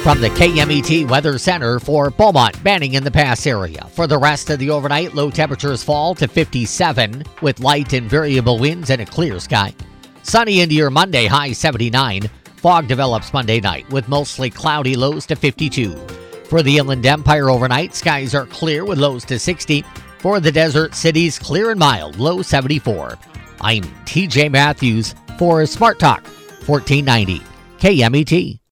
From the KMET Weather Center for Beaumont, Banning, in the Pass area. For the rest of the overnight, low temperatures fall to 57 with light and variable winds and a clear sky. Sunny into your Monday, high 79. Fog develops Monday night with mostly cloudy, lows to 52. For the Inland Empire overnight, skies are clear with lows to 60. For the desert cities, clear and mild, low 74. I'm TJ Matthews for Smart Talk 1490 KMET.